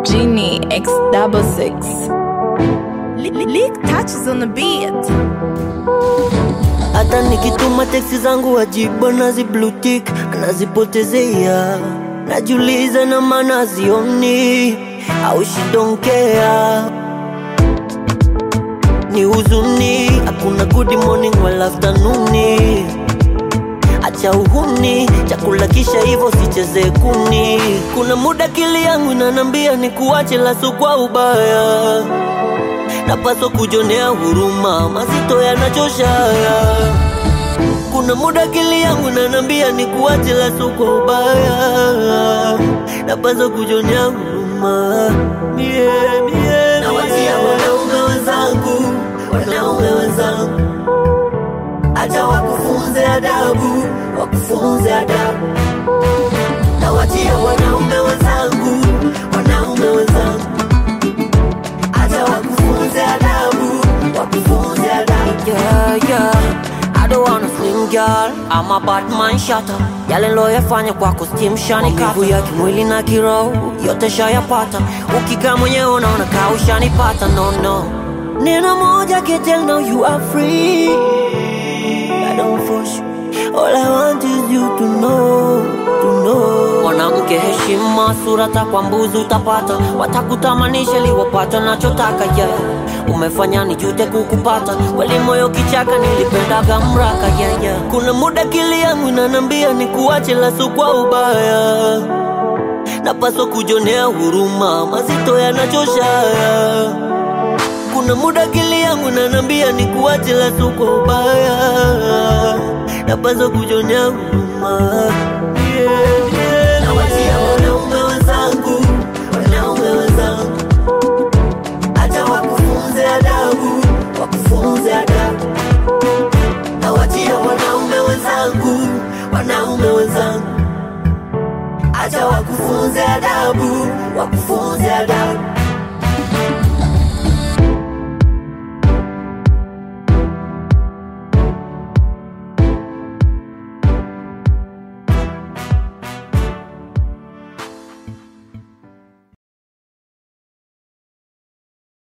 Genie X66. Lick touches on the beat. Hata nikituma teksi zangu wajibu nazi tick, anazipotezea. Najiuliza na maana zioni au she don't care. Ni huzuni, hakuna good morning wala afternoon. Acha uhuni, chakula kisha hivyo sicheze kuni. Kuna muda akili yangu inanambia nikuache lasu kwa ubaya. Napaswa kujonea huruma, mazito yanachosha. Kuna muda akili yangu inanambia nikuache lasu kwa ubaya. Napaswa kujonea huruma. Na watia wanaume wenzangu, acha wakufunze adabu, Na watia wanaume wenzangu, acha wakufunze adabu, Yeah, I don't wanna sling girl, I'm a bad man shatter. Yale loyafanya kwako steam shani kata. Maumivu ya kimwili na kiroho, yote shayapata. Ukikaa mwenyewe unaona kaa ushanipata, no. Neno moja can tell now you are free. I don't force you, all I want is you to know. Mwanamke heshima, surata kwa mbuzi utapata. Watakutamanisha liwapata nachotaka, yeah. Umefanya nijute kukupata, wali moyo kichaka nilipendaga mraka, yeah. Kuna muda akili yangu inanambia nikuache lasu kwa ubaya. Napaswa kujonea huruma, mazito yanachosha. Kuna muda akili yangu inanambia nikuache lasu kwa ubaya. Napaswa kujonea huruma. Na watia wanaume wenzangu, acha wakufunze adabu, Na watia wanaume wenzangu, acha wakufunze adabu,